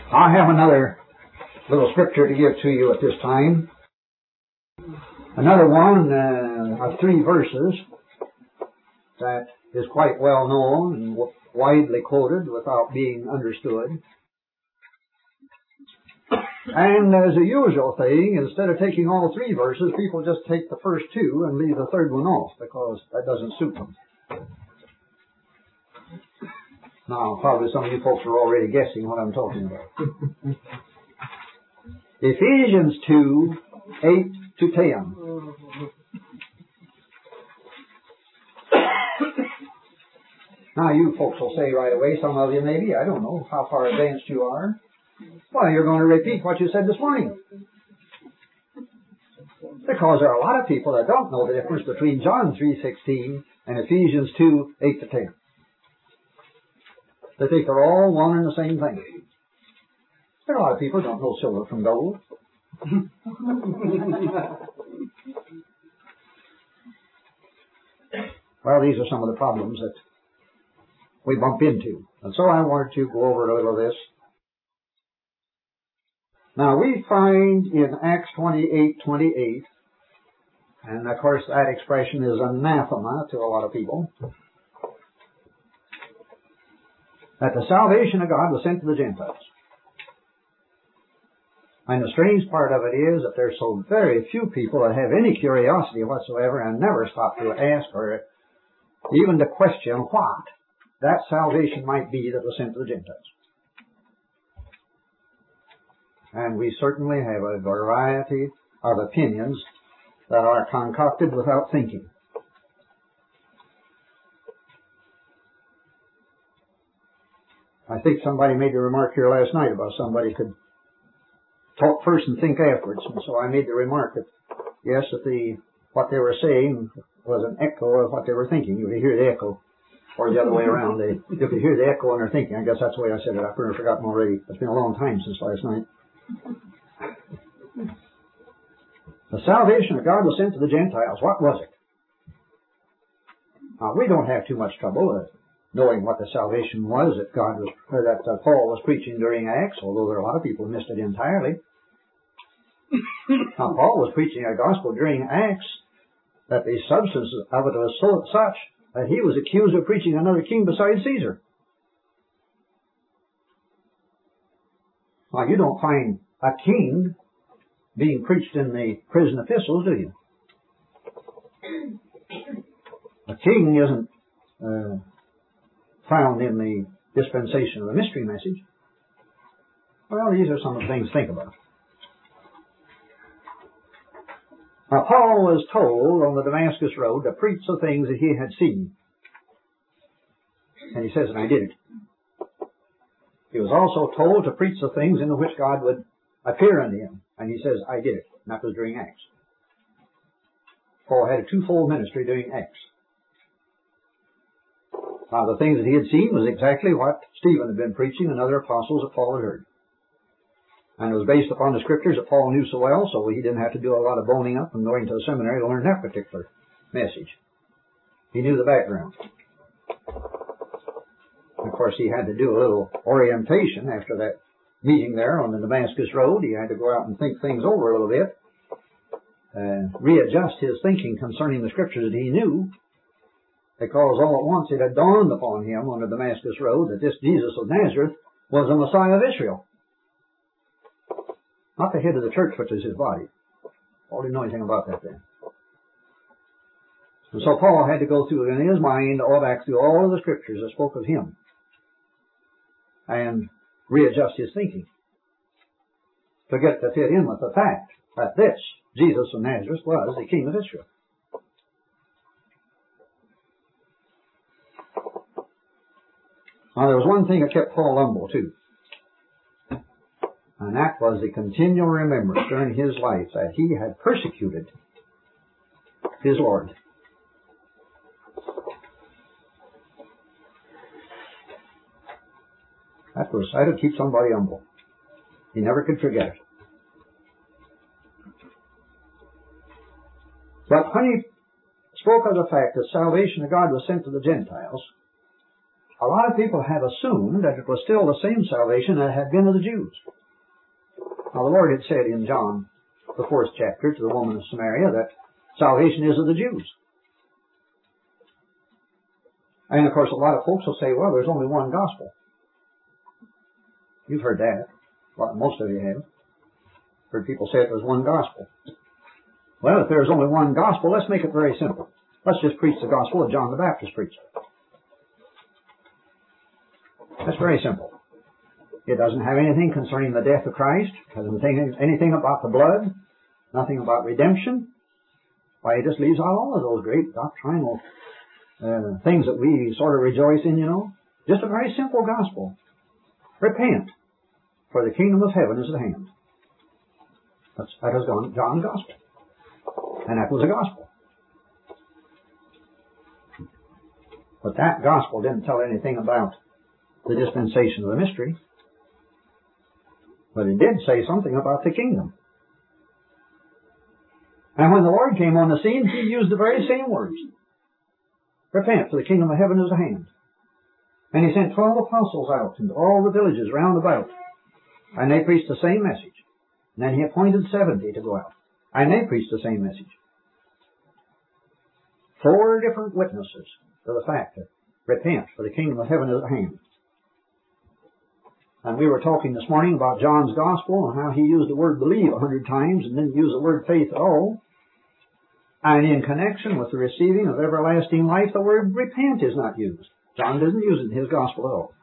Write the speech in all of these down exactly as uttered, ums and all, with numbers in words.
I have another little scripture to give to you at this time. Another one uh, of three verses that is quite well known and widely quoted without being understood. And as a usual thing, instead of taking all three verses, people just take the first two and leave the third one off because that doesn't suit them. Now, probably some of you folks are already guessing what I'm talking about. Ephesians two, eight to ten. Now, you folks will say right away, some of you maybe, I don't know how far advanced you are. Well, you're going to repeat what you said this morning. Because there are a lot of people that don't know the difference between John three sixteen and Ephesians two, eight to ten. They think they're all one and the same thing. There are a lot of people who don't know silver from gold. Well, these are some of the problems that we bump into. And so I wanted to go over a little of this. Now, we find in Acts twenty-eight twenty-eight, and of course that expression is anathema to a lot of people, that the salvation of God was sent to the Gentiles. And the strange part of it is that there's so very few people that have any curiosity whatsoever and never stop to ask or even to question what that salvation might be that was sent to the Gentiles. And we certainly have a variety of opinions that are concocted without thinking. I think somebody made a remark here last night about somebody could talk first and think afterwards. And so I made the remark that, yes, that the what they were saying was an echo of what they were thinking. You could hear the echo. Or the other way around. They, you could hear the echo in their thinking. I guess that's the way I said it. I've pretty forgotten already. It's been a long time since last night. The salvation of God was sent to the Gentiles. What was it? Now, we don't have too much trouble uh, knowing what the salvation was that God was, or that uh, Paul was preaching during Acts, although there are a lot of people who missed it entirely. Now, Paul was preaching a gospel during Acts that the substance of it was so, such that he was accused of preaching another king besides Caesar. Now, you don't find a king being preached in the prison epistles, do you? A king isn't uh, found in the dispensation of the mystery message. Well, these are some of the things to think about. Now, Paul was told on the Damascus road to preach the things that he had seen. And he says, and I did it. He was also told to preach the things in which God would appear unto him. And he says, I did it. And that was during Acts. Paul had a twofold ministry during Acts. Now, the things that he had seen was exactly what Stephen had been preaching and other apostles that Paul had heard. And it was based upon the scriptures that Paul knew so well, so he didn't have to do a lot of boning up and going to the seminary to learn that particular message. He knew the background. Of course, he had to do a little orientation after that meeting there on the Damascus Road. He had to go out and think things over a little bit, and readjust his thinking concerning the scriptures that he knew, because all at once it had dawned upon him on the Damascus Road that this Jesus of Nazareth was the Messiah of Israel. Not the head of the church, which is his body. Paul didn't know anything about that then. And so Paul had to go through in his mind, all back through all of the scriptures that spoke of him, and readjust his thinking to get to fit in with the fact that this, Jesus of Nazareth, was the King of Israel. Now, there was one thing that kept Paul humble, too. And that was the continual remembrance during his life that he had persecuted his Lord. That was, that would keep somebody humble. He never could forget it. But when he spoke of the fact that salvation of God was sent to the Gentiles, a lot of people have assumed that it was still the same salvation that had been of the Jews. Now the Lord had said in John, the fourth chapter, to the woman of Samaria, that salvation is of the Jews. And of course a lot of folks will say, well, there's only one gospel. You've heard that. Well, most of you have. Heard people say it was one gospel. Well, if there's only one gospel, let's make it very simple. Let's just preach the gospel that John the Baptist preached. That's very simple. It doesn't have anything concerning the death of Christ. It doesn't have anything about the blood. Nothing about redemption. Why, it just leaves out all of those great doctrinal uh, things that we sort of rejoice in, you know. Just a very simple gospel. Repent, for the kingdom of heaven is at hand. That's, that was John's gospel. And that was a gospel. But that gospel didn't tell anything about the dispensation of the mystery. But it did say something about the kingdom. And when the Lord came on the scene, He used the very same words. Repent, for the kingdom of heaven is at hand. And He sent twelve apostles out into all the villages round about. And they preached the same message. And then He appointed seventy to go out. And they preached the same message. Four different witnesses to the fact that repent, for the kingdom of heaven is at hand. And we were talking this morning about John's gospel and how he used the word believe a hundred times and didn't use the word faith at all. And in connection with the receiving of everlasting life, the word repent is not used. John doesn't use it in his gospel at all.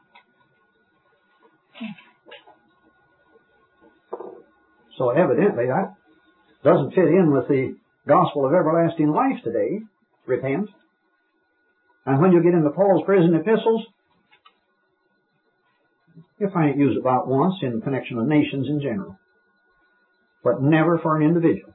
So evidently that doesn't fit in with the gospel of everlasting life today. Repent. And when you get into Paul's prison epistles, you find it used about once in connection with nations in general, but never for an individual.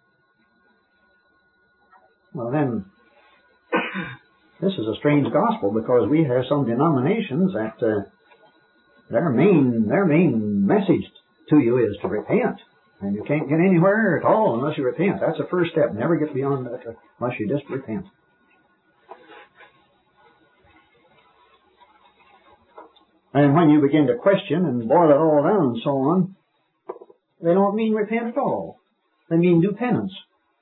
Well then, this is a strange gospel, because we have some denominations that uh, their main their main message to you is to repent, and you can't get anywhere at all unless you repent. That's the first step. Never get beyond that unless you just repent. And when you begin to question and boil it all down and so on, they don't mean repent at all. They mean do penance.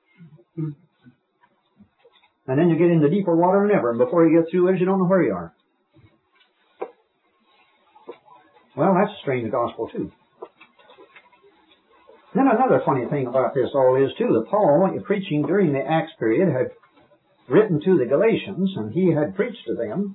And then you get into deeper water than ever, and before you get through it, you don't know where you are. Well, that's a strange gospel too. Then another funny thing about this all is too, that Paul, preaching during the Acts period, had written to the Galatians, and he had preached to them.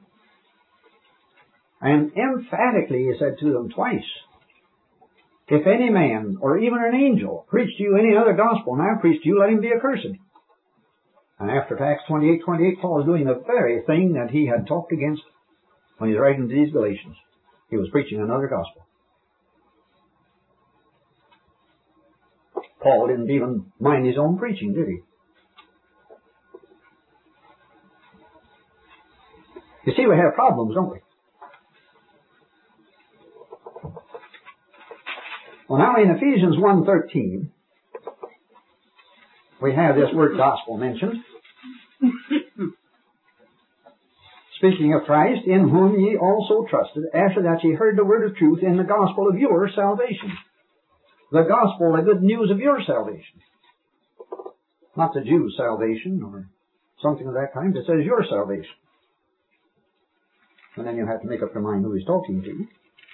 And emphatically he said to them twice, if any man, or even an angel, preach to you any other gospel than I preach to you, let him be accursed. And after Acts twenty-eight twenty-eight, Paul was doing the very thing that he had talked against when he was writing to these Galatians. He was preaching another gospel. Paul didn't even mind his own preaching, did he? You see, we have problems, don't we? Well, now in Ephesians one thirteen, we have this word gospel mentioned. Speaking of Christ, in whom ye also trusted, after that ye heard the word of truth in the gospel of your salvation. The gospel, the good news of your salvation. Not the Jew's salvation or something of that kind. It says your salvation. And then you have to make up your mind who he's talking to.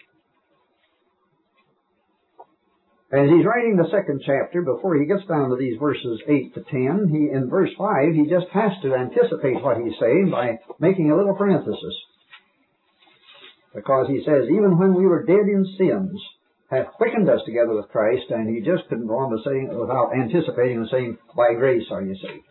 As he's writing the second chapter, before he gets down to these verses eight to ten, he, in verse five, he just has to anticipate what he's saying by making a little parenthesis. Because he says, even when we were dead in sins, hath quickened us together with Christ, and he just couldn't go on to saying, without anticipating and saying, by grace are you saved.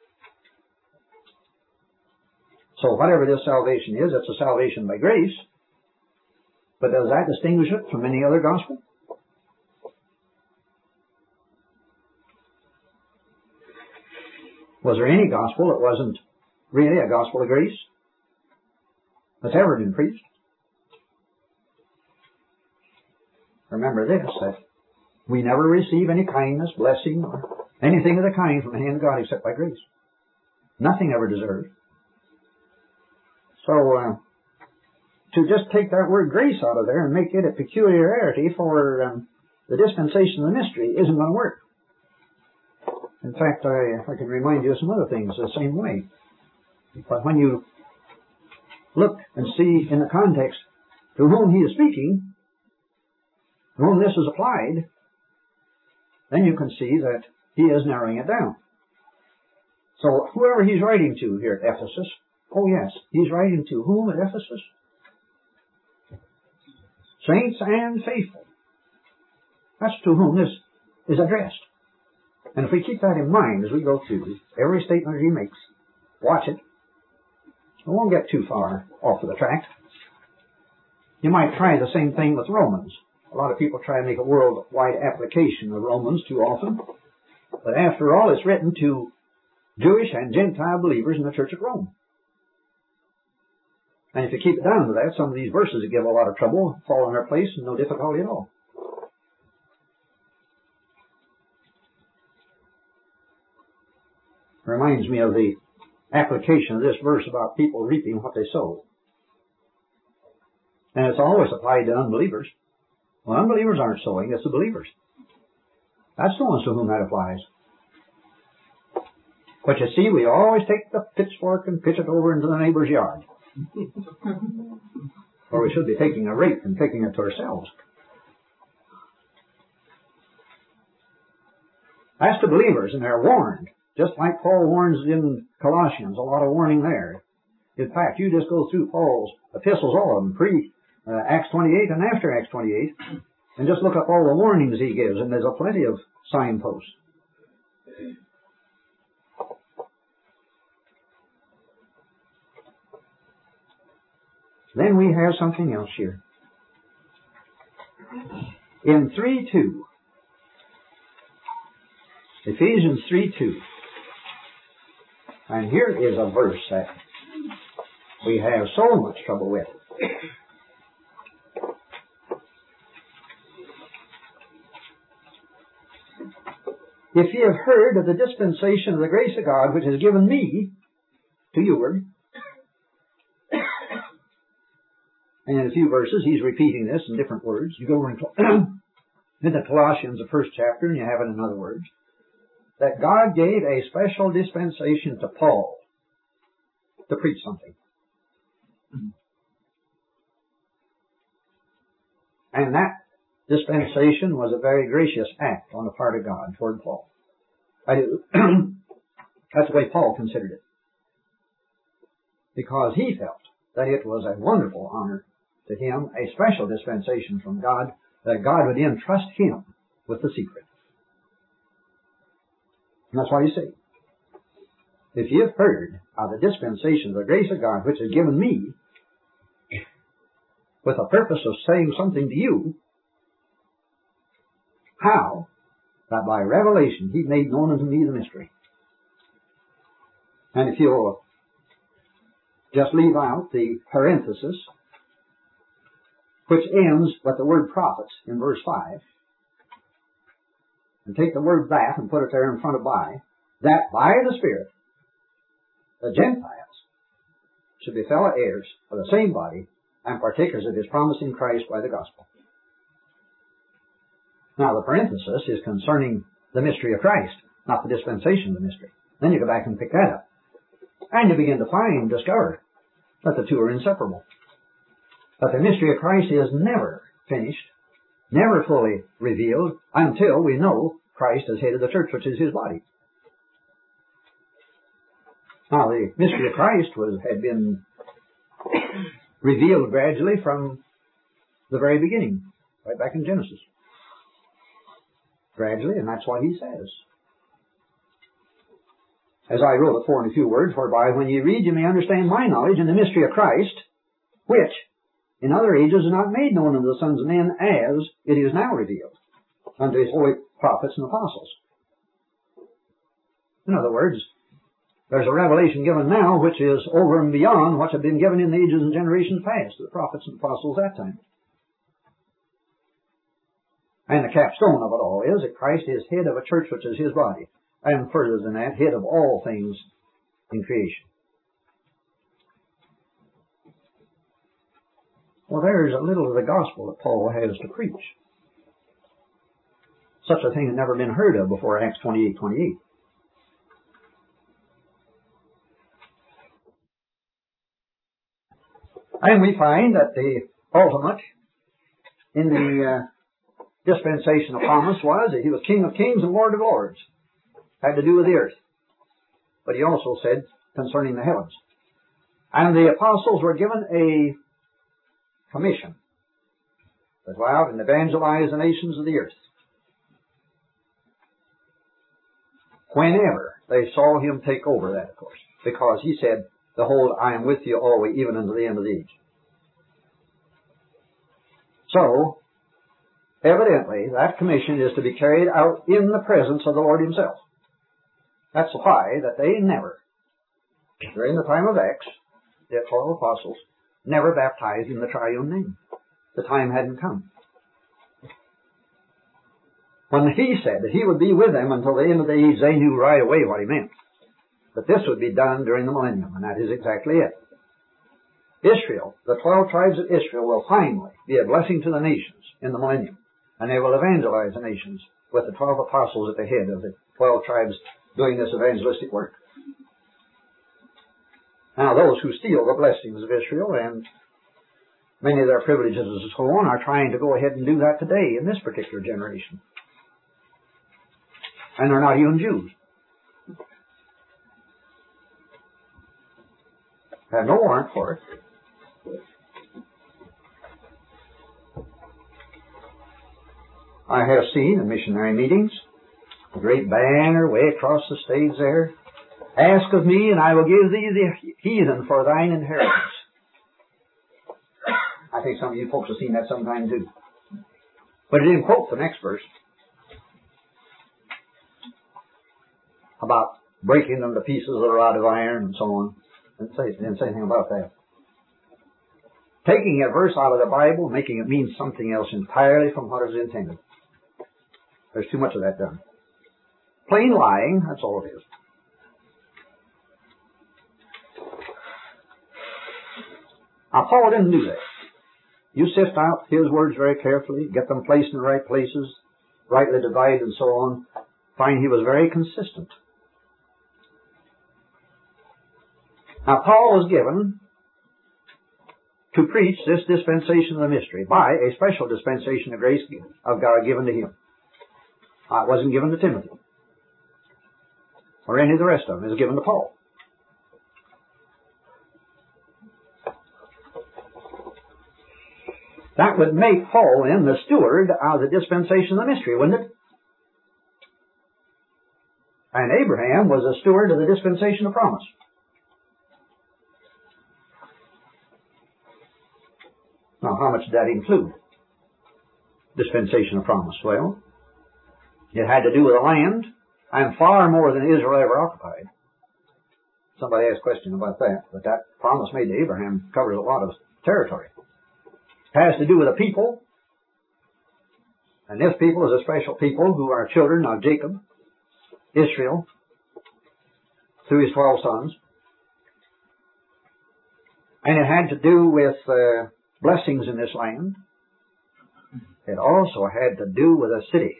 So whatever this salvation is, it's a salvation by grace. But does that distinguish it from any other gospel? Was there any gospel that wasn't really a gospel of grace that's ever been preached? Remember this, that we never receive any kindness, blessing, or anything of the kind from the hand of God except by grace. Nothing ever deserved. So, uh, to just take that word grace out of there and make it a peculiarity for um, the dispensation of the mystery isn't going to work. In fact, I, I can remind you of some other things the same way. But when you look and see in the context to whom he is speaking, to whom this is applied, then you can see that he is narrowing it down. So whoever he's writing to here at Ephesus, oh yes, he's writing to whom at Ephesus? Saints and faithful. That's to whom this is addressed. And if we keep that in mind as we go through every statement he makes, watch it, we won't get too far off of the track. You might try the same thing with Romans. A lot of people try to make a worldwide application of Romans too often. But after all, it's written to Jewish and Gentile believers in the Church at Rome. And if you keep it down to that, some of these verses that give a lot of trouble fall in their place and no difficulty at all. Reminds me of the application of this verse about people reaping what they sow. And it's always applied to unbelievers. Well, unbelievers aren't sowing, it's the believers. That's the ones to whom that applies. But you see, we always take the pitchfork and pitch it over into the neighbor's yard. Or we should be taking a rake and taking it to ourselves. As to believers, and they're warned, just like Paul warns in Colossians, a lot of warning there. In fact, you just go through Paul's epistles, all of them, pre uh, Acts twenty-eight and after Acts twenty-eight, and just look up all the warnings he gives, and there's a plenty of signposts. Then we have something else here. In three two, Ephesians three two, and here is a verse that we have so much trouble with. If ye have heard of the dispensation of the grace of God, which is given me to you, and in a few verses he's repeating this in different words. You go over into Colossians, the first chapter, and you have it in other words, that God gave a special dispensation to Paul to preach something. And that dispensation was a very gracious act on the part of God toward Paul. I do. That's the way Paul considered it. Because he felt that it was a wonderful honor to him, a special dispensation from God, that God would entrust him with the secret. And that's why you say, if ye have heard of the dispensation of the grace of God, which is given me, with a purpose of saying something to you, how? That by revelation he made known unto me the mystery. And if you'll just leave out the parenthesis, which ends with the word prophets in verse five, and take the word that and put it there in front of by, that by the Spirit the Gentiles should be fellow heirs of the same body and partakers of his promise in Christ by the gospel. Now the parenthesis is concerning the mystery of Christ, not the dispensation of the mystery. Then you go back and pick that up. And you begin to find, discover, that the two are inseparable. That the mystery of Christ is never finished, never fully revealed, until we know Christ as head of the church, which is his body. Now the mystery of Christ was had been revealed gradually from the very beginning, right back in Genesis. Gradually, and that's what he says. As I wrote before in a few words, whereby when ye read, you may understand my knowledge in the mystery of Christ, which in other ages is not made known unto the sons of men, as it is now revealed unto his holy prophets and apostles. In other words, there's a revelation given now which is over and beyond what had been given in the ages and generations past to the prophets and apostles at that time. And the capstone of it all is that Christ is head of a church which is his body. And further than that, head of all things in creation. Well, there's a little of the gospel that Paul has to preach. Such a thing had never been heard of before Acts twenty-eight twenty-eight. And we find that the ultimate in the uh, dispensation of promise was that he was King of kings and Lord of lords. Had to do with the earth. But he also said concerning the heavens. And the apostles were given a commission to go out and evangelize the nations of the earth. Whenever they saw him take over that, of course, because he said, behold, I am with you always, even unto the end of the age. So, evidently, that commission is to be carried out in the presence of the Lord himself. That's why that they never, during the time of Acts, the twelve apostles, never baptized in the triune name. The time hadn't come. When he said that he would be with them until the end of the age, they knew right away what he meant. But this would be done during the millennium, and that is exactly it. Israel, the twelve tribes of Israel, will finally be a blessing to the nations in the millennium, and they will evangelize the nations with the twelve apostles at the head of the twelve tribes doing this evangelistic work. Now, those who steal the blessings of Israel and many of their privileges and so on are trying to go ahead and do that today in this particular generation. And they're not even Jews. Have no warrant for it. I have seen in missionary meetings a great banner way across the stage there. Ask of me, and I will give thee the heathen for thine inheritance. I think some of you folks have seen that sometime too. But it didn't quote the next verse about breaking them to pieces of a rod of iron and so on. It didn't say, it didn't say anything about that. Taking a verse out of the Bible, making it mean something else entirely from what it is intended. There's too much of that done. Plain lying, that's all it is. Now, Paul didn't do that. You sift out his words very carefully, get them placed in the right places, rightly divide and so on. Find he was very consistent. Now, Paul was given to preach this dispensation of the mystery by a special dispensation of grace of God given to him. Uh, it wasn't given to Timothy or any of the rest of them. It was given to Paul. That would make Paul then the steward of the dispensation of the mystery, wouldn't it? And Abraham was a steward of the dispensation of promise. Now, how much did that include? Dispensation of promise. Well, it had to do with the land, and far more than Israel ever occupied. Somebody asked a question about that, but that promise made to Abraham covers a lot of territory. It has to do with a people, and this people is a special people who are children of Jacob, Israel, through his twelve sons. And it had to do with uh, blessings in this land. It also had to do with a city.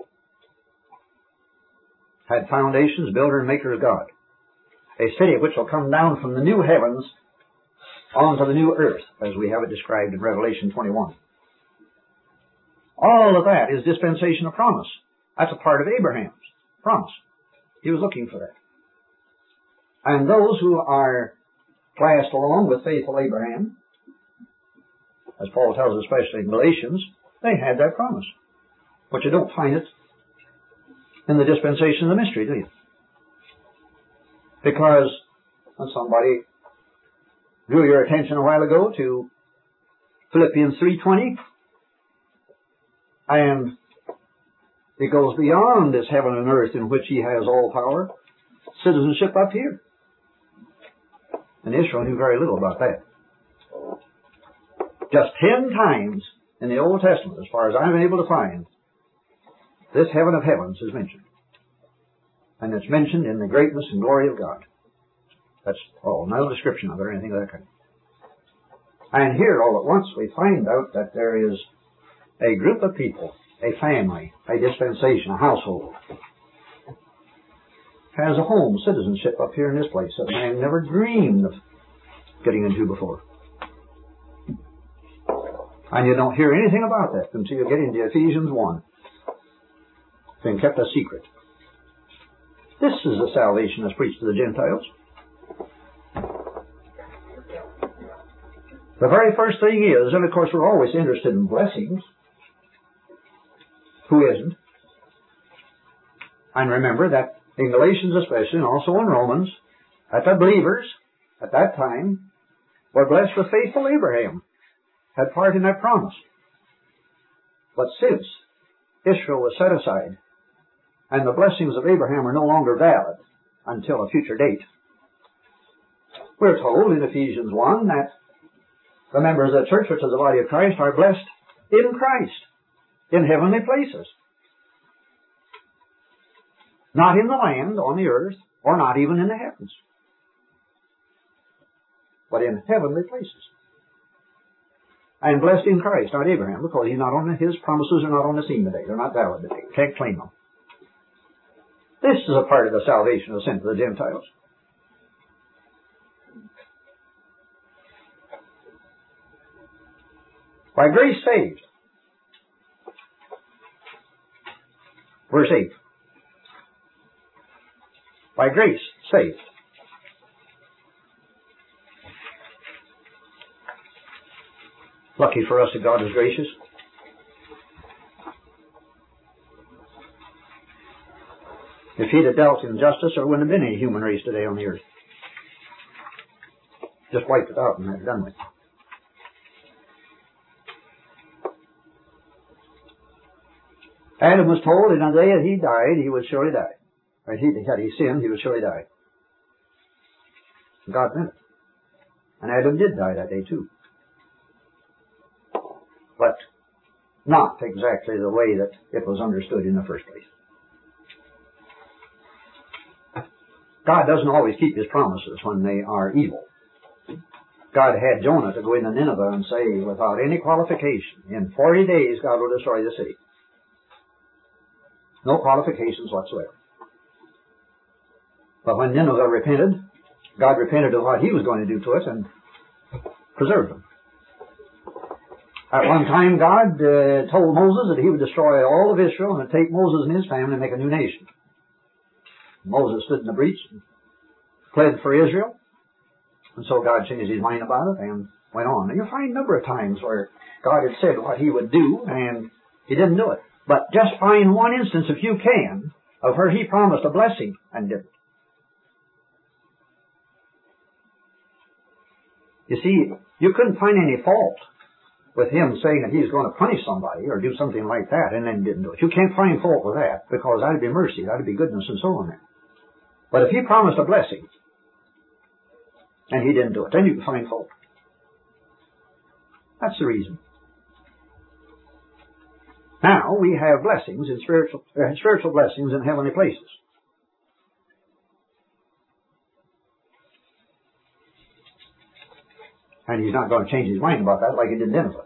Had foundations, builder and maker of God. A city which will come down from the new heavens onto the new earth, as we have it described in Revelation twenty-one. All of that is dispensation of promise. That's a part of Abraham's promise. He was looking for that. And those who are classed along with faithful Abraham, as Paul tells us especially in Galatians, they had that promise. But you don't find it in the dispensation of the mystery, do you? Because when somebody drew your attention a while ago to Philippians three twenty, and it goes beyond this heaven and earth in which he has all power, citizenship up here. And Israel knew very little about that. Just ten times in the Old Testament, as far as I'm able to find, this heaven of heavens is mentioned. And it's mentioned in the greatness and glory of God. That's all. No description of it or anything of that kind. And here, all at once, we find out that there is a group of people, a family, a dispensation, a household, has a home citizenship up here in this place that man never dreamed of getting into before. And you don't hear anything about that until you get into Ephesians one. It's been kept a secret. This is the salvation that's preached to the Gentiles. The very first thing is, and of course we're always interested in blessings. Who isn't? And remember that in Galatians especially, and also in Romans, that the believers at that time were blessed with faithful Abraham, had part in that promise. But since Israel was set aside, and the blessings of Abraham are no longer valid until a future date, we're told in Ephesians one that the members of the church, which is the body of Christ, are blessed in Christ, in heavenly places. Not in the land, on the earth, or not even in the heavens, but in heavenly places. And blessed in Christ, not Abraham, because he's not on the, his promises are not on the scene today. They're not valid today. Can't claim them. This is a part of the salvation of sin to the Gentiles. By grace saved. Verse eight. By grace saved. Lucky for us that God is gracious. If he'd have dealt in justice, there wouldn't have been any human race today on the earth. Just wiped it out and had it done with. Adam was told in the day that he died, he would surely die. Or he, had he sinned, he would surely die. God meant it. And Adam did die that day too. But not exactly the way that it was understood in the first place. God doesn't always keep his promises when they are evil. God had Jonah to go into Nineveh and say, without any qualification, in forty days God will destroy the city. No qualifications whatsoever. But when Nineveh repented, God repented of what he was going to do to it and preserved them. At one time, God uh, told Moses that he would destroy all of Israel and would take Moses and his family and make a new nation. Moses stood in the breach and pled for Israel. And so God changed his mind about it and went on. Now, you'll find a number of times where God had said what he would do and he didn't do it. But just find one instance, if you can, of where he promised a blessing and didn't. You see, you couldn't find any fault with him saying that he's going to punish somebody or do something like that and then didn't do it. You can't find fault with that because that'd be mercy, that'd be goodness and so on there. But if he promised a blessing and he didn't do it, then you can find fault. That's the reason. Now we have blessings in spiritual, uh, spiritual blessings in heavenly places. And he's not going to change his mind about that like he did Nineveh.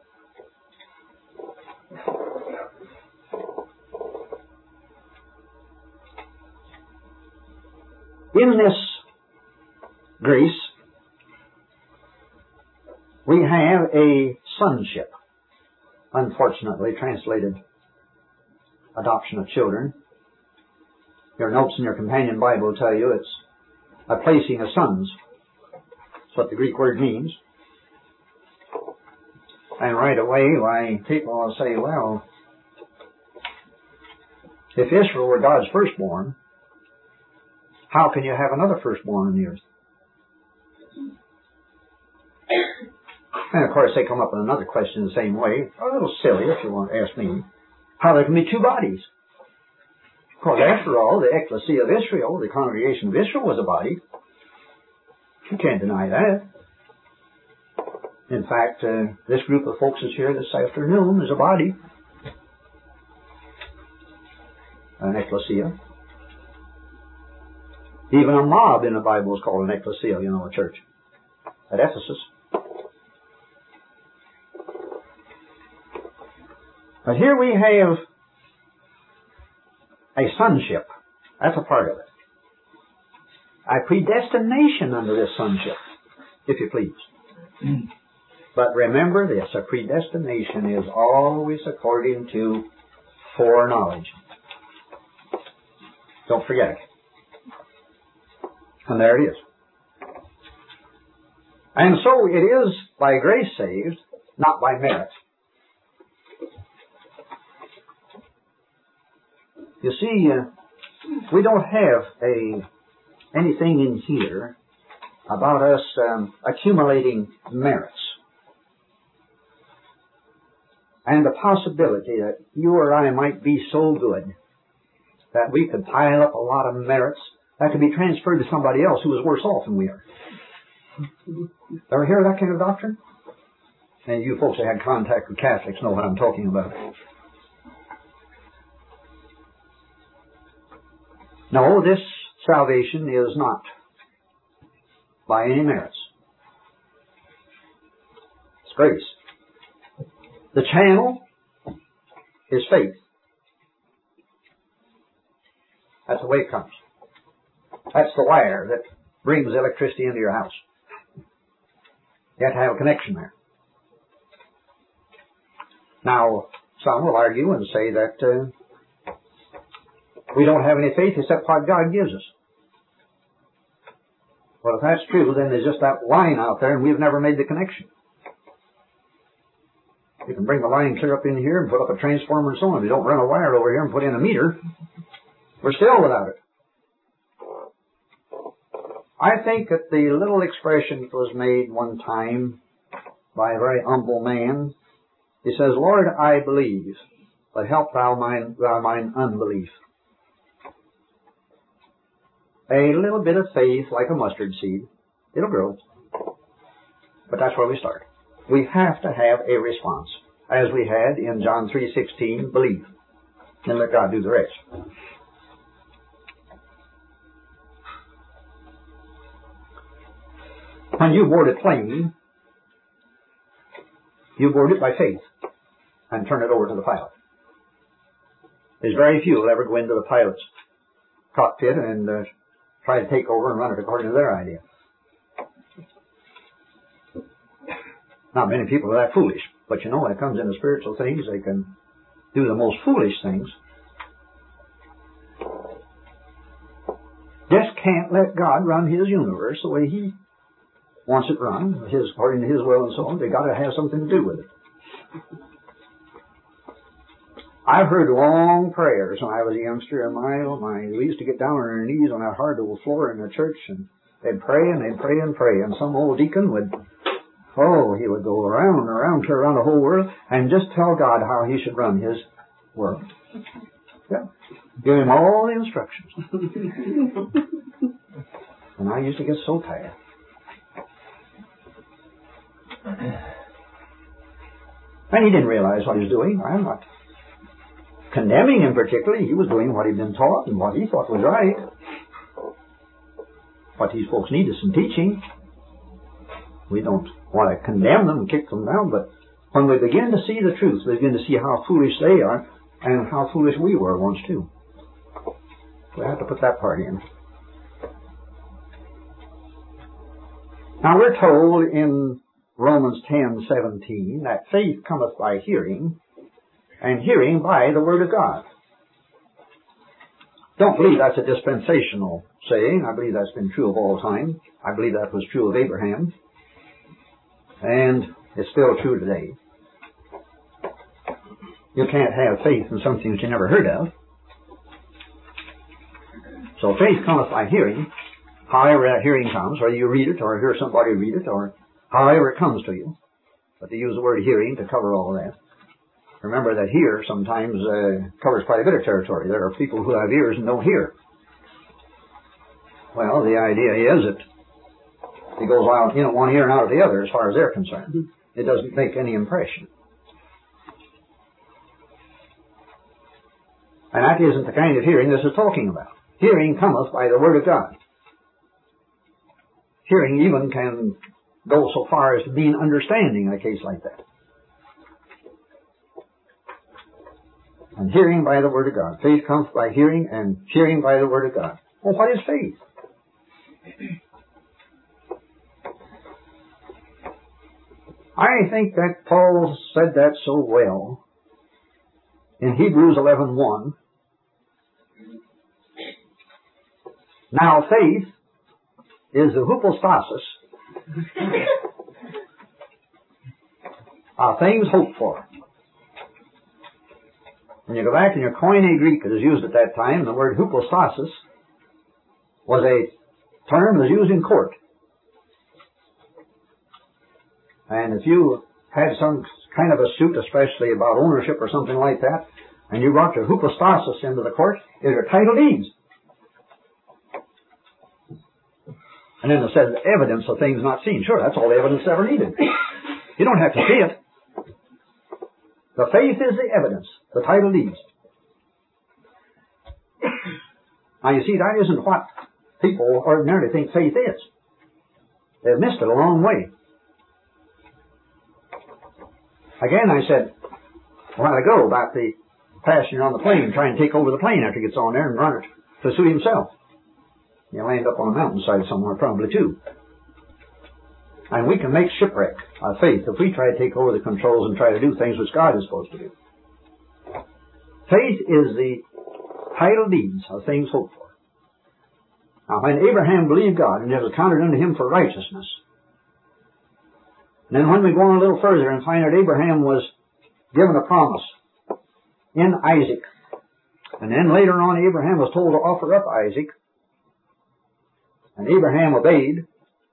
In this grace, we have a sonship. Unfortunately, translated adoption of children. Your notes in your companion Bible will tell you it's a placing of sons. That's what the Greek word means. And right away, why, people will say, well, if Israel were God's firstborn, how can you have another firstborn on the earth? And of course, they come up with another question the same way. A little silly, if you want to ask me. How there can be two bodies? Because after all, the ecclesia of Israel, the congregation of Israel, was a body. You can't deny that. In fact, uh, this group of folks that's here this afternoon is a body. An ecclesia. Even a mob in the Bible is called an ecclesia, you know, a church. At Ephesus. But here we have a sonship. That's a part of it. A predestination under this sonship, if you please. But remember this, a predestination is always according to foreknowledge. Don't forget it. And there it is. And so it is by grace saved, not by merit. You see, uh, we don't have a anything in here about us um, accumulating merits. And the possibility that you or I might be so good that we could pile up a lot of merits that could be transferred to somebody else who is worse off than we are. Ever hear that kind of doctrine? And you folks that had contact with Catholics know what I'm talking about. No, this salvation is not by any merits. It's grace. The channel is faith. That's the way it comes. That's the wire that brings electricity into your house. You have to have a connection there. Now, some will argue and say that uh, we don't have any faith except what God gives us. Well, if that's true, then there's just that line out there and we've never made the connection. You can bring the line clear up in here and put up a transformer and so on. If you don't run a wire over here and put in a meter, we're still without it. I think that the little expression that was made one time by a very humble man, he says, Lord, I believe, but help thou mine, thou mine unbelief. A little bit of faith, like a mustard seed, it'll grow. But that's where we start. We have to have a response, as we had in John three sixteen, believe, and let God do the rest. When you board a plane, you board it by faith and turn it over to the pilot. There's very few who will ever go into the pilot's cockpit and uh, try to take over and run it according to their idea. Not many people are that foolish, but you know, when it comes into spiritual things, they can do the most foolish things. Just can't let God run His universe the way He wants it run, his, according to His will and so on. They got to have something to do with it. I've heard long prayers when I was a youngster, and my, oh my, we used to get down on our knees on that hardwood floor in the church, and they'd pray and they'd pray and pray, and some old deacon would, oh, he would go around and around, clear around the whole world, and just tell God how He should run His world. Yeah. Give Him all the instructions. And I used to get so tired. And he didn't realize what he was doing. I'm not condemning him particularly. He was doing what he'd been taught and what he thought was right. What these folks need is some teaching. We don't want to condemn them and kick them down, but when we begin to see the truth, we begin to see how foolish they are and how foolish we were once too. We have to put that part in. Now we're told in Romans ten seventeen that faith cometh by hearing, and hearing by the Word of God. Don't believe that's a dispensational saying. I believe that's been true of all time. I believe that was true of Abraham. And it's still true today. You can't have faith in something that you never heard of. So faith cometh by hearing. However that hearing comes, whether you read it or hear somebody read it or however it comes to you. But they use the word hearing to cover all that. Remember that hear sometimes uh, covers quite a bit of territory. There are people who have ears and don't hear. Well, the idea is that it goes out, you know, one ear and out of the other as far as they're concerned. It doesn't make any impression. And that isn't the kind of hearing this is talking about. Hearing cometh by the Word of God. Hearing even can go so far as to mean understanding in a case like that. And hearing by the Word of God. Faith comes by hearing, and hearing by the Word of God. Well, what is faith? I think that Paul said that so well in Hebrews eleven one. Now faith is the hypostasis of things hoped for. When you go back in your Koine Greek, it is used at that time, the word hypostasis was a term that was used in court. And if you had some kind of a suit, especially about ownership or something like that, and you brought your hypostasis into the court, is your title deeds. And then it says evidence of things not seen. Sure, that's all the evidence ever needed. You don't have to see it. The faith is the evidence, the title deeds. Now you see, that isn't what people ordinarily think faith is. They've missed it a long way. Again, I said a while ago about the passenger on the plane trying to take over the plane after he gets on there and run it to suit himself. He'll end up on a mountainside somewhere probably too. And we can make shipwreck of faith if we try to take over the controls and try to do things which God is supposed to do. Faith is the title deeds of things hoped for. Now when Abraham believed God, and it was counted unto him for righteousness. And then when we go on a little further and find that Abraham was given a promise in Isaac. And then later on Abraham was told to offer up Isaac. And Abraham obeyed.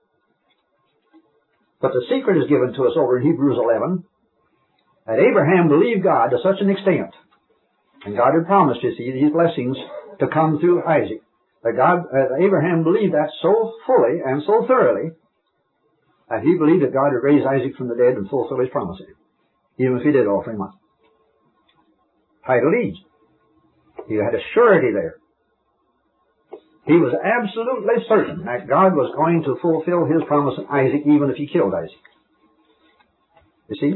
But the secret is given to us over in Hebrews eleven, that Abraham believed God to such an extent, and God had promised, you see, these blessings to come through Isaac. That God, uh, Abraham believed that so fully and so thoroughly, that he believed that God would raise Isaac from the dead and fulfill his promise, even if he did offer him up. Title deeds. He had a surety there. He was absolutely certain that God was going to fulfill his promise to Isaac even if he killed Isaac. You see?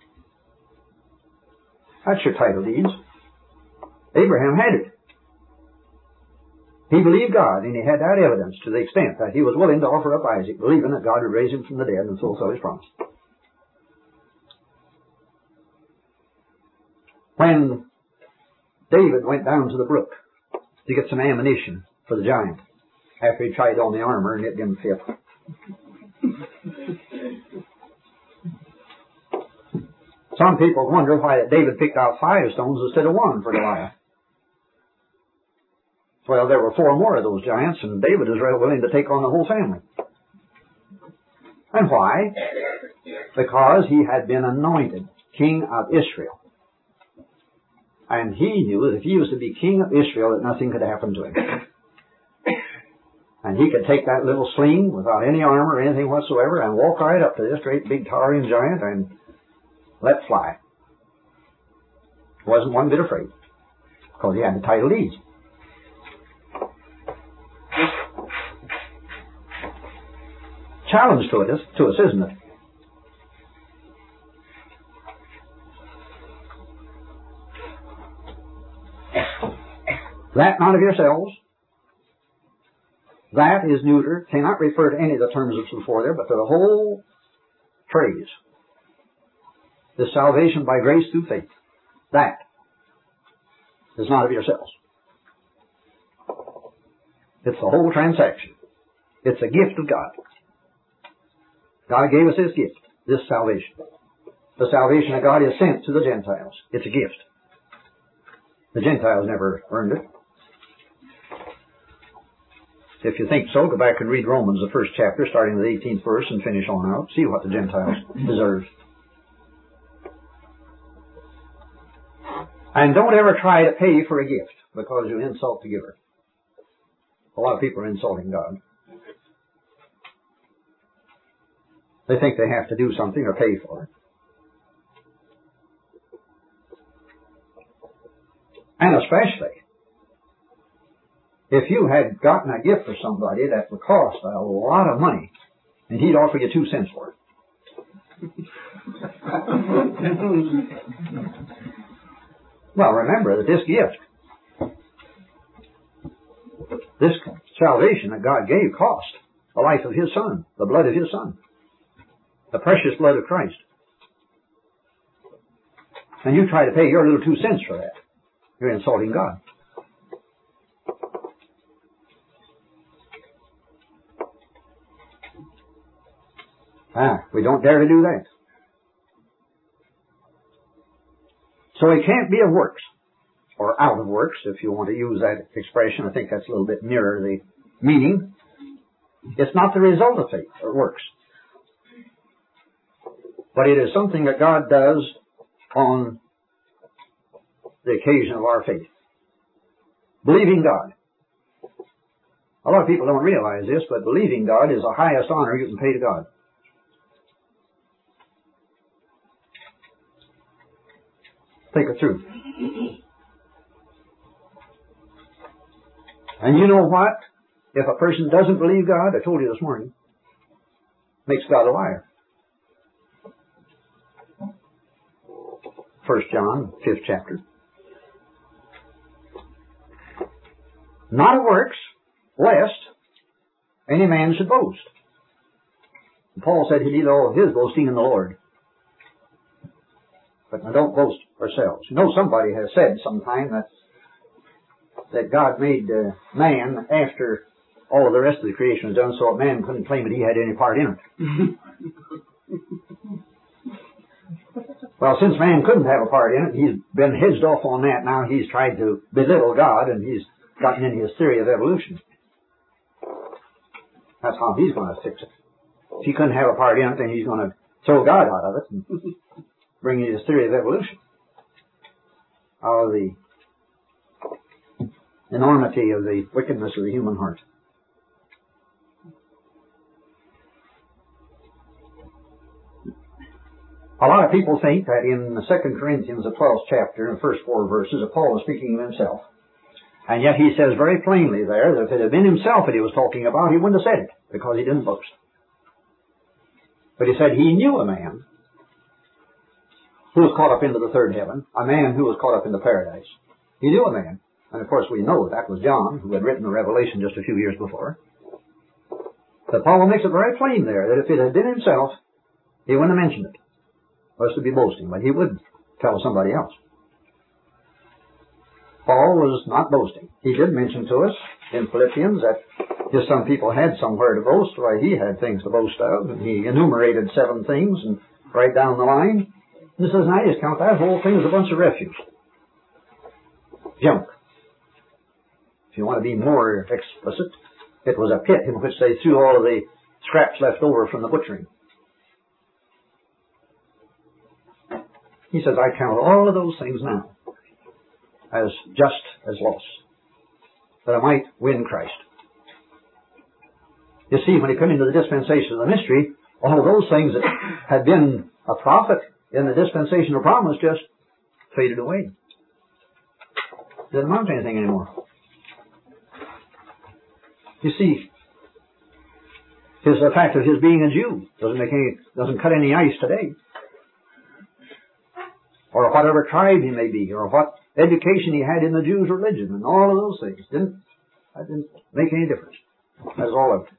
That's your title deeds. Abraham had it. He believed God, and he had that evidence to the extent that he was willing to offer up Isaac, believing that God would raise him from the dead and fulfill his promise. When David went down to the brook to get some ammunition for the giant, after he tried on the armor and it didn't fit. Some people wonder why David picked out five stones instead of one for Goliath. Well, there were four more of those giants, and David was real willing to take on the whole family. And why? Because he had been anointed king of Israel. And he knew that if he was to be king of Israel, that nothing could happen to him. And he could take that little sling without any armor or anything whatsoever and walk right up to this great big towering giant and let fly. Wasn't one bit afraid, because he had the title deeds. Challenge to us, to us, isn't it? That not of yourselves. That is neuter, cannot refer to any of the terms that's before there, but to the whole phrase. The salvation by grace through faith. That is not of yourselves. It's the whole transaction. It's a gift of God. God gave us His gift, this salvation. The salvation of God is sent to the Gentiles. It's a gift. The Gentiles never earned it. If you think so, go back and read Romans, the first chapter, starting with the eighteenth verse and finish on out. See what the Gentiles deserve. And don't ever try to pay for a gift, because you insult the giver. A lot of people are insulting God. They think they have to do something or pay for it. And especially, if you had gotten a gift for somebody that would cost a lot of money, and he'd offer you two cents for it. Well, remember that this gift, this salvation that God gave cost the life of His Son, the blood of His Son, the precious blood of Christ. And you try to pay your little two cents for that. You're insulting God. Ah, we don't dare to do that. So it can't be of works, or out of works, if you want to use that expression. I think that's a little bit nearer the meaning. It's not the result of faith or works, but it is something that God does on the occasion of our faith. Believing God. A lot of people don't realize this, but believing God is the highest honor you can pay to God. Think it through. And you know what? If a person doesn't believe God, I told you this morning, makes God a liar. First John, fifth chapter. Not of works, lest any man should boast. And Paul said he did all of his boasting in the Lord. But now don't boast ourselves. You know, somebody has said sometime that that God made uh, man after all of the rest of the creation was done, so that man couldn't claim that he had any part in it. Well, since man couldn't have a part in it, he's been hedged off on that. Now he's tried to belittle God, and he's gotten into his theory of evolution. That's how he's going to fix it. If he couldn't have a part in it, then he's going to throw God out of it and bring in his theory of evolution. Out of the enormity of the wickedness of the human heart. A lot of people think that in the Second Corinthians, the twelfth chapter, in the first four verses, that Paul was speaking of himself. And yet he says very plainly there that if it had been himself that he was talking about, he wouldn't have said it, because he didn't boast. But he said he knew a man who was caught up into the third heaven, a man who was caught up into paradise. He knew a man. And of course we know that was John, who had written the Revelation just a few years before. But Paul makes it very plain there that if it had been himself, he wouldn't have mentioned it. Was to be boasting, but he would tell somebody else. Paul was not boasting. He did mention to us in Philippians that if some people had somewhere to boast, why he had things to boast of, and he enumerated seven things and right down the line. And he says, I just count that whole thing as a bunch of refuse. Junk. If you want to be more explicit, it was a pit in which they threw all of the scraps left over from the butchering. He says, I count all of those things now as just as loss, that I might win Christ. You see, when he came into the dispensation of the mystery, all of those things that had been a profit in the dispensation of promise just faded away. Didn't amount to anything anymore. You see, his, the fact of his being a Jew doesn't make any, doesn't cut any ice today. Or whatever tribe he may be, or what education he had in the Jews' religion, and all of those things. Didn't, that didn't make any difference. That's all of it.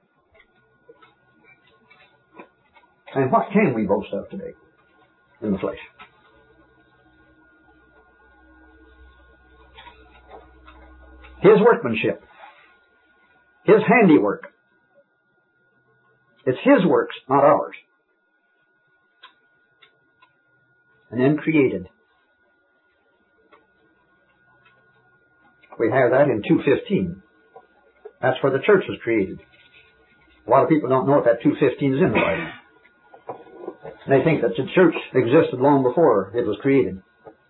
And what can we boast of today in the flesh? His workmanship. His handiwork. It's His works, not ours. And then created. We have that in two fifteen. That's where the church was created. A lot of people don't know what that two fifteen is in the Bible. They think that the church existed long before it was created.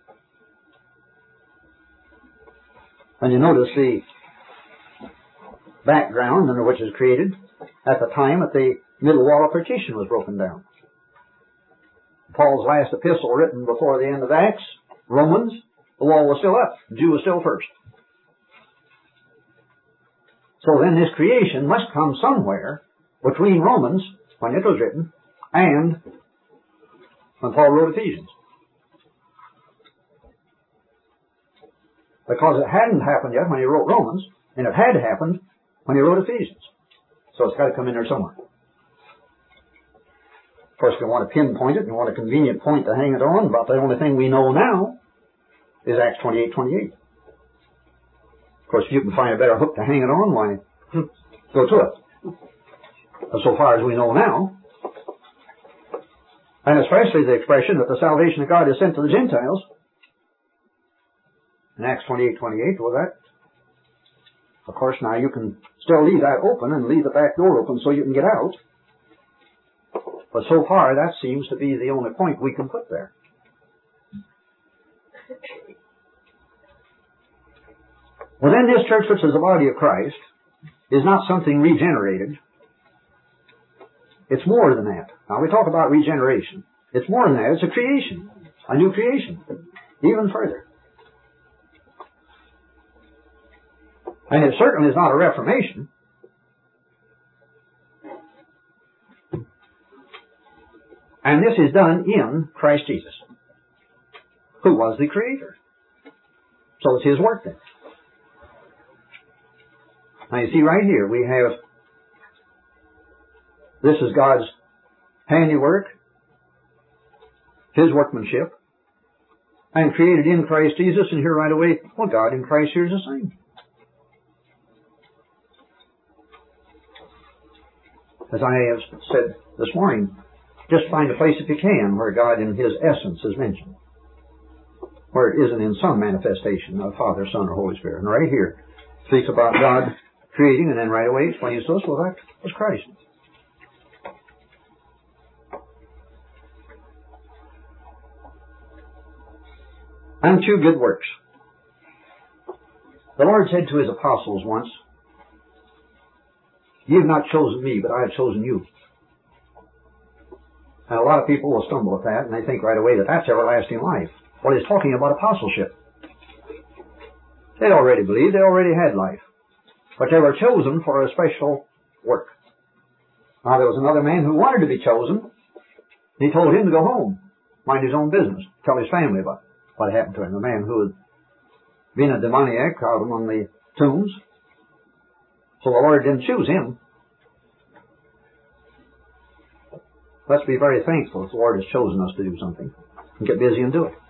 And you notice the background under which it was created at the time that the middle wall of partition was broken down. Paul's last epistle written before the end of Acts, Romans, the wall was still up. The Jew was still first. So then this creation must come somewhere between Romans, when it was written, and when Paul wrote Ephesians. because it hadn't happened yet when he wrote Romans, and it had happened when he wrote Ephesians. So it's got to come in there somewhere. Of course, if you want to pinpoint it, and you want a convenient point to hang it on, about the only thing we know now is Acts twenty-eight twenty-eight. Of course, if you can find a better hook to hang it on, why, go to it. But so far as we know now, and especially the expression that the salvation of God is sent to the Gentiles, in Acts twenty-eight twenty-eight, well, that, of course, now you can still leave that open and leave the back door open so you can get out. But so far, that seems to be the only point we can put there. Well, then this church, which is the body of Christ, is not something regenerated. It's more than that. Now, we talk about regeneration. It's more than that. It's a creation, a new creation, even further. And it certainly is not a reformation. And this is done in Christ Jesus, who was the Creator. So it's His work then. Now you see right here, we have, this is God's handiwork, His workmanship, and created in Christ Jesus, and here right away, well, God in Christ here is the same. As I have said this morning, just find a place if you can where God in His essence is mentioned, where it isn't in some manifestation of Father, Son, or Holy Spirit. And right here, it speaks about God creating, and then right away explains to us, well, that was Christ. And two good works. The Lord said to His apostles once, "You have not chosen me, but I have chosen you." And a lot of people will stumble at that, and they think right away that that's everlasting life. Well, He's talking about apostleship. They already believed, they already had life. But they were chosen for a special work. Now, there was another man who wanted to be chosen. He told him to go home, mind his own business, tell his family about what happened to him. The man who had been a demoniac out among the tombs. So the Lord didn't choose him. Let's be very thankful if the Lord has chosen us to do something and get busy and do it.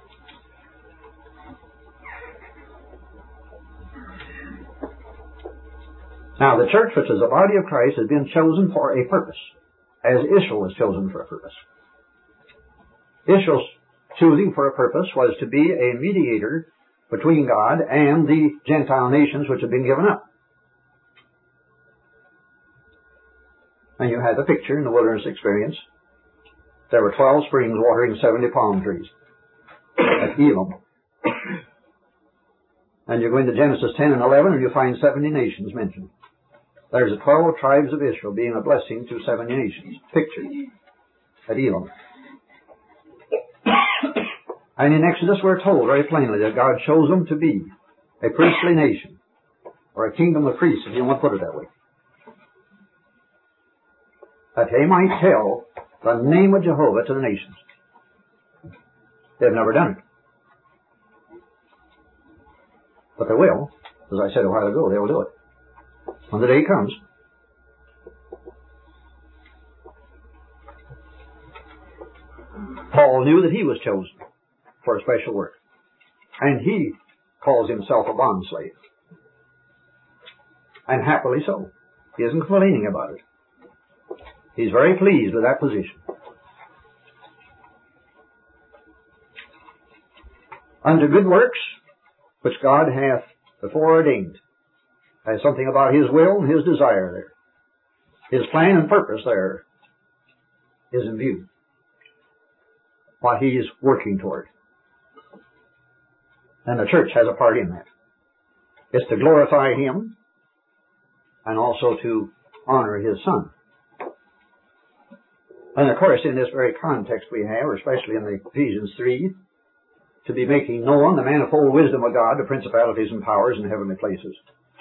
Now, the church, which is the body of Christ, has been chosen for a purpose, as Israel was chosen for a purpose. Israel's choosing for a purpose was to be a mediator between God and the Gentile nations which had been given up. And you had the picture in the wilderness experience. There were twelve springs watering seventy palm trees at Elim. And you go into Genesis ten and eleven and you find seventy nations mentioned. There's the twelve tribes of Israel being a blessing to seventy nations, pictured at Elim. And in Exodus we're told very plainly that God chose them to be a priestly nation, or a kingdom of priests, if you want to put it that way. That they might tell the name of Jehovah to the nations. They've never done it. But they will. As I said a while ago, they will do it. When the day comes. Paul knew that he was chosen for a special work. And he calls himself a bondslave. And happily so. He isn't complaining about it. He's very pleased with that position. Unto good works, which God hath before ordained. Has something about His will and His desire there. His plan and purpose there is in view. What He is working toward. And the church has a part in that. It's to glorify Him and also to honor His Son. And of course, in this very context we have, especially in the Ephesians three, to be making known the manifold wisdom of God to principalities and powers in heavenly places.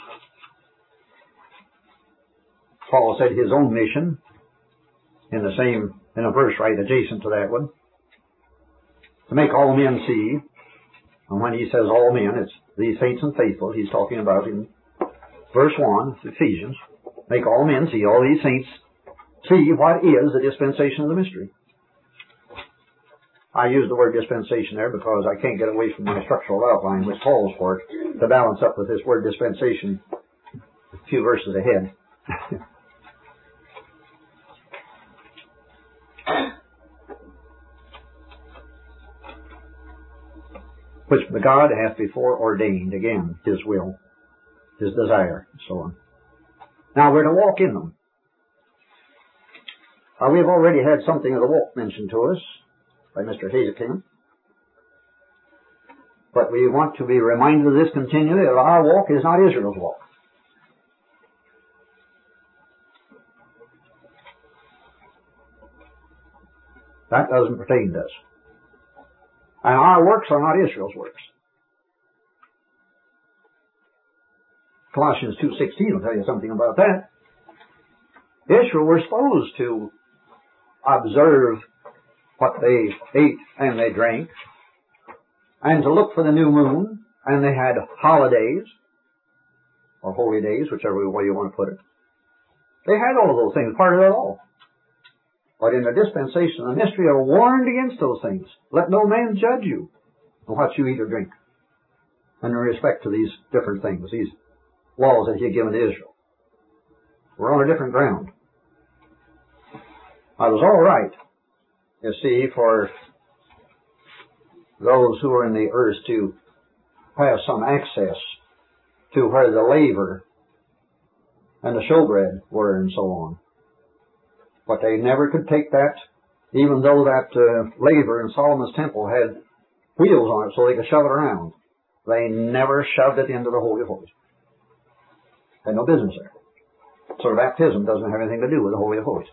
Paul said his own mission, in the same, in a verse right adjacent to that one, to make all men see And when he says all men, it's these saints and faithful he's talking about in verse one, Ephesians. Make all men see, all these saints see what is the dispensation of the mystery. I use the word dispensation there because I can't get away from my structural outline, which calls for it to balance up with this word dispensation a few verses ahead. Which God hath before ordained, again, His will, His desire, and so on. Now we're to walk in them. Uh, we've already had something of the walk mentioned to us by Mister Hazekin. But we want to be reminded of this continually, that our walk is not Israel's walk. That doesn't pertain to us. And our works are not Israel's works. Colossians two sixteen will tell you something about that. Israel were supposed to observe what they ate and they drank, and to look for the new moon, and they had holidays, or holy days, whichever way you want to put it. They had all of those things, part of it all. But in the dispensation of the mystery are warned against those things. Let no man judge you on what you eat or drink, and in respect to these different things, these laws that He had given to Israel. We're on a different ground. I was all right, you see, for those who are in the earth to have some access to where the laver and the showbread were and so on. But they never could take that, even though that uh, laver in Solomon's temple had wheels on it so they could shove it around. They never shoved it into the Holy of Holies. Had no business there. So baptism doesn't have anything to do with the Holy of Holies.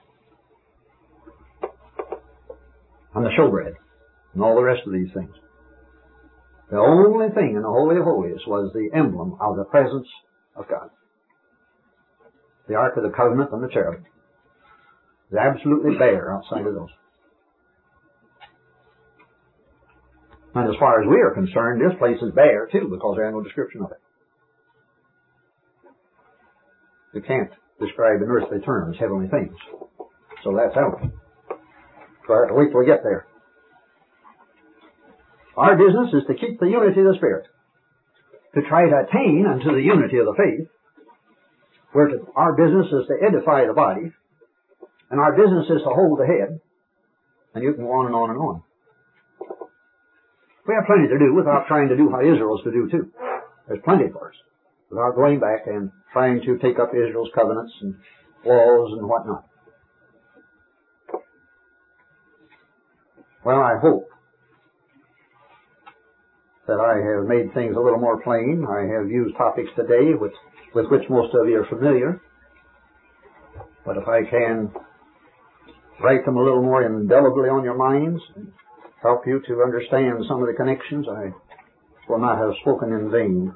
And the showbread, and all the rest of these things. The only thing in the Holy of Holies was the emblem of the presence of God. The Ark of the Covenant and the cherubim. It's absolutely bare outside of those. And as far as we are concerned, this place is bare too, because there is no description of it. You can't describe in earthly terms heavenly things. So that's out. So I have to wait till we get there. Our business is to keep the unity of the Spirit. To try to attain unto the unity of the faith. Where to, our business is to edify the body. And our business is to hold the head. And you can go on and on and on. We have plenty to do without trying to do what Israel's to do too. There's plenty for us. Without going back and trying to take up Israel's covenants and laws and whatnot. Well, I hope that I have made things a little more plain. I have used topics today with, with which most of you are familiar. But if I can write them a little more indelibly on your minds and help you to understand some of the connections, I will not have spoken in vain.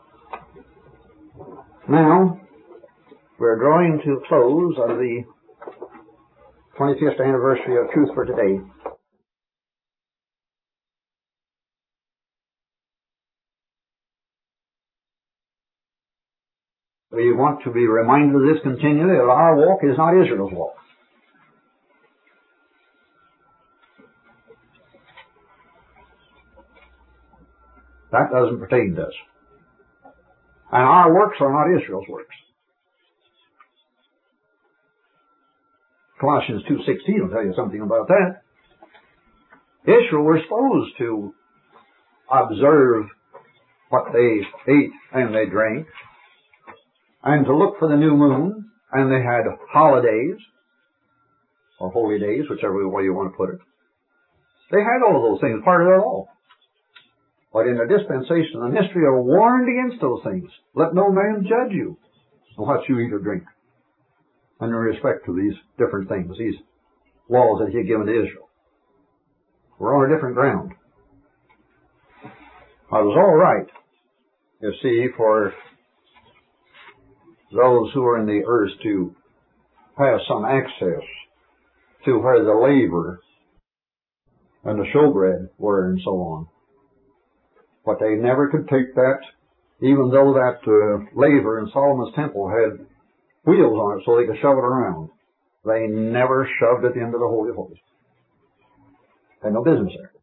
Now, we're drawing to a close of the twenty-fifth anniversary of Truth for Today. We want to be reminded of this continually, that our walk is not Israel's walk. That doesn't pertain to us. And our works are not Israel's works. Colossians two sixteen will tell you something about that. Israel were supposed to observe what they ate and they drank, and to look for the new moon, and they had holidays, or holy days, whichever way you want to put it. They had all of those things, part of it all. But in the dispensation of the mystery are warned against those things. Let no man judge you on what you eat or drink. And in respect to these different things, these laws that He had given to Israel. We're on a different ground. I was all right, you see, for those who are in the earth to have some access to where the laver and the showbread were and so on. But they never could take that, even though that uh, laver in Solomon's temple had wheels on it so they could shove it around. They never shoved it into the Holy of Holies. Had no business there.